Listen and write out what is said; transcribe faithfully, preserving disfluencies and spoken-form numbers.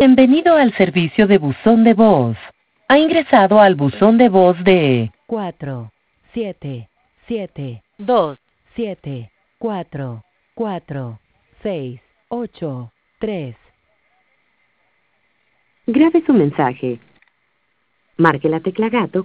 Bienvenido al servicio de buzón de voz. Ha ingresado al buzón de voz de cuatro siete siete dos siete cuatro cuatro seis ocho tres. Grabe su mensaje. Marque la tecla gato